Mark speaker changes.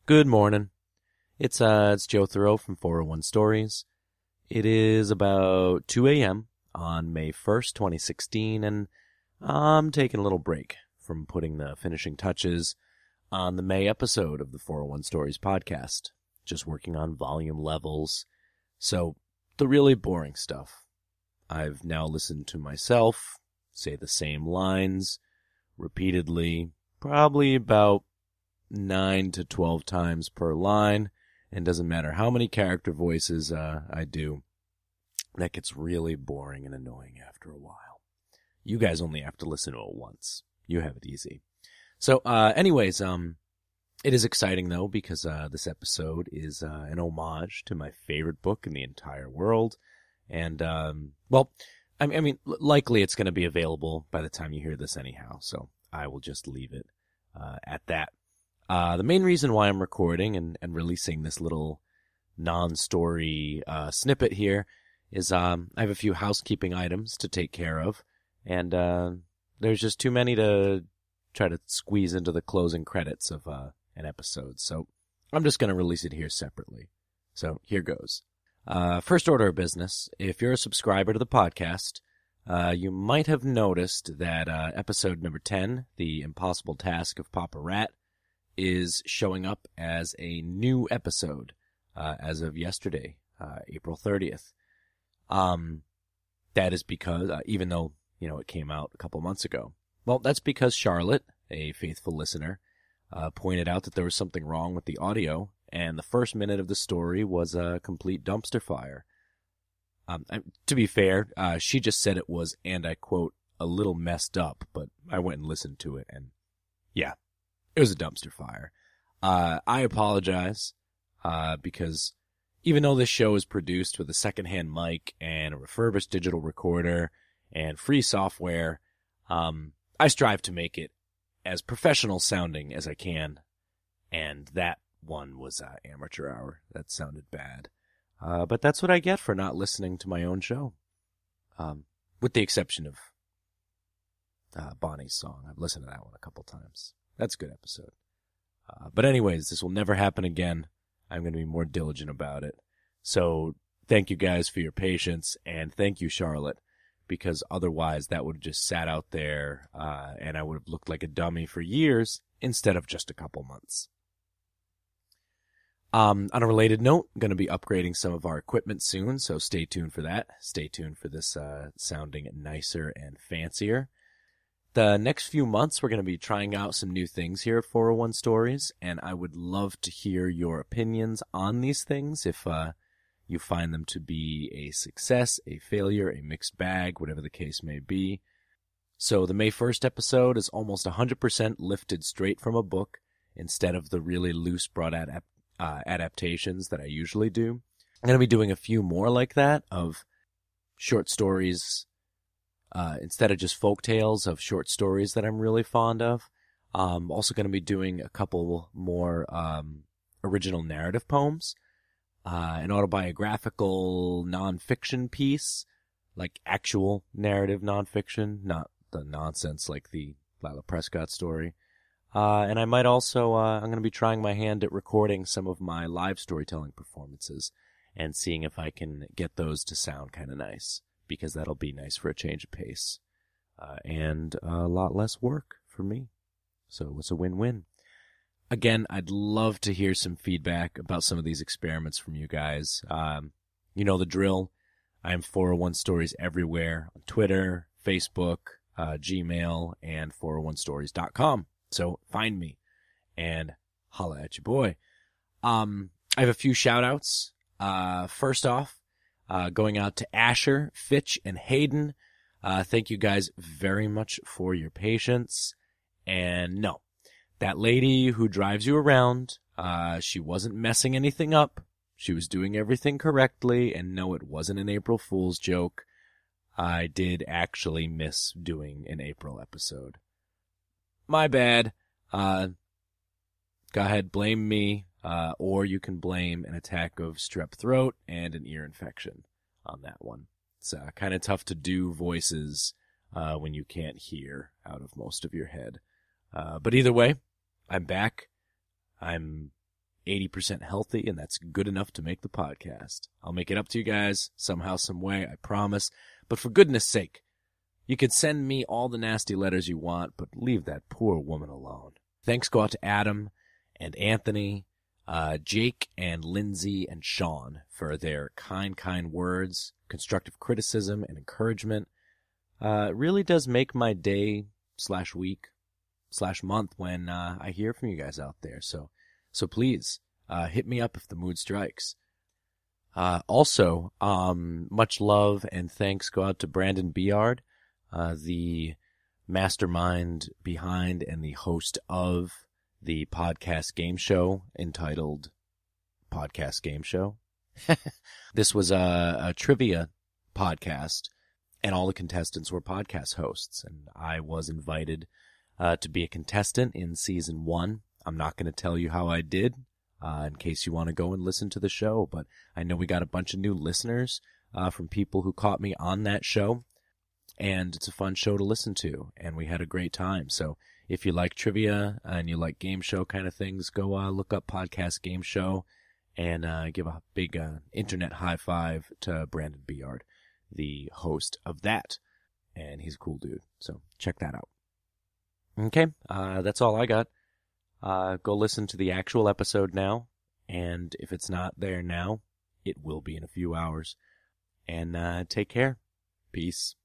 Speaker 1: Good morning. It's Joe Thoreau from 401 Stories. It is about 2 a.m. on May 1st, 2016, and I'm taking a little break from putting the finishing touches on the May episode of the 401 Stories podcast. Just working on volume levels. So, the really boring stuff. I've now listened to myself say the same lines repeatedly, probably about 9 to 12 times per line, and doesn't matter how many character voices I do. That gets really boring and annoying after a while. You guys only have to listen to it once. You have it easy. So, anyways, it is exciting though, because this episode is an homage to my favorite book in the entire world. And, well, I mean, likely it's going to be available by the time you hear this anyhow, so I will just leave it at that. The main reason why I'm recording and releasing this little non-story snippet here is I have a few housekeeping items to take care of, and there's just too many to try to squeeze into the closing credits of an episode, so I'm just going to release it here separately. So here goes. First order of business, if you're a subscriber to the podcast, you might have noticed that episode number 10, The Impossible Task of Papa Rat, is showing up as a new episode as of yesterday, April 30th. That is because, even though, it came out a couple months ago. Well, that's because Charlotte, a faithful listener, pointed out that there was something wrong with the audio, and the first minute of the story was a complete dumpster fire. To be fair, she just said it was, and I quote, a little messed up, but I went and listened to it, and yeah. It was a dumpster fire. I apologize, because even though this show is produced with a secondhand mic and a refurbished digital recorder and free software, I strive to make it as professional sounding as I can. And that one was amateur hour. That sounded bad. But that's what I get for not listening to my own show. With the exception of Bonnie's song. I've listened to that one a couple times. That's a good episode. But anyways, this will never happen again. I'm going to be more diligent about it. So thank you guys for your patience, and thank you, Charlotte, because otherwise that would have just sat out there, and I would have looked like a dummy for years instead of just a couple months. On a related note, I'm going to be upgrading some of our equipment soon, so stay tuned for that. Stay tuned for this sounding nicer and fancier. The next few months, we're going to be trying out some new things here at 401 Stories, and I would love to hear your opinions on these things if you find them to be a success, a failure, a mixed bag, whatever the case may be. So the May 1st episode is almost 100% lifted straight from a book instead of the really loose, broad adaptations that I usually do. I'm going to be doing a few more like that of short stories, instead of just folk tales of short stories that I'm really fond of. Also going to be doing a couple more original narrative poems, an autobiographical nonfiction piece, like actual narrative nonfiction, not the nonsense like the Lila Prescott story. And I might also, I'm going to be trying my hand at recording some of my live storytelling performances and seeing if I can get those to sound kind of nice, because that'll be nice for a change of pace, and a lot less work for me. So it's a win-win. Again, I'd love to hear some feedback about some of these experiments from you guys. You know the drill. I'm 401 Stories everywhere, on Twitter, Facebook, Gmail, and 401stories.com. So find me and holla at your boy. I have a few shout-outs. First off, going out to Asher, Fitch, and Hayden. Thank you guys very much for your patience. And no, that lady who drives you around, she wasn't messing anything up. She was doing everything correctly. And no, it wasn't an April Fool's joke. I did actually miss doing an April episode. My bad. Go ahead, blame me. Or you can blame an attack of strep throat and an ear infection on that one. It's kind of tough to do voices when you can't hear out of most of your head. But either way, I'm back. I'm 80% healthy, and that's good enough to make the podcast. I'll make it up to you guys somehow, some way, I promise. But for goodness sake, you can send me all the nasty letters you want, but leave that poor woman alone. Thanks go out to Adam and Anthony, Jake and Lindsay and Sean for their kind words, constructive criticism, and encouragement. It really does make my day/week/month when I hear from you guys out there. So please hit me up if the mood strikes. Also, much love and thanks go out to Brandon Biard, the mastermind behind and the host of the podcast game show entitled Podcast Game Show. This was a trivia podcast, and all the contestants were podcast hosts, and I was invited to be a contestant in season 1. I'm not going to tell you how I did, in case you want to go and listen to the show, but I know we got a bunch of new listeners from people who caught me on that show, and it's a fun show to listen to, and we had a great time. So if you like trivia and you like game show kind of things, go look up Podcast Game Show and give a big internet high five to Brandon Biard, the host of that, and he's a cool dude, so check that out. Okay, that's all I got. Go listen to the actual episode now, and if it's not there now, it will be in a few hours. And take care. Peace.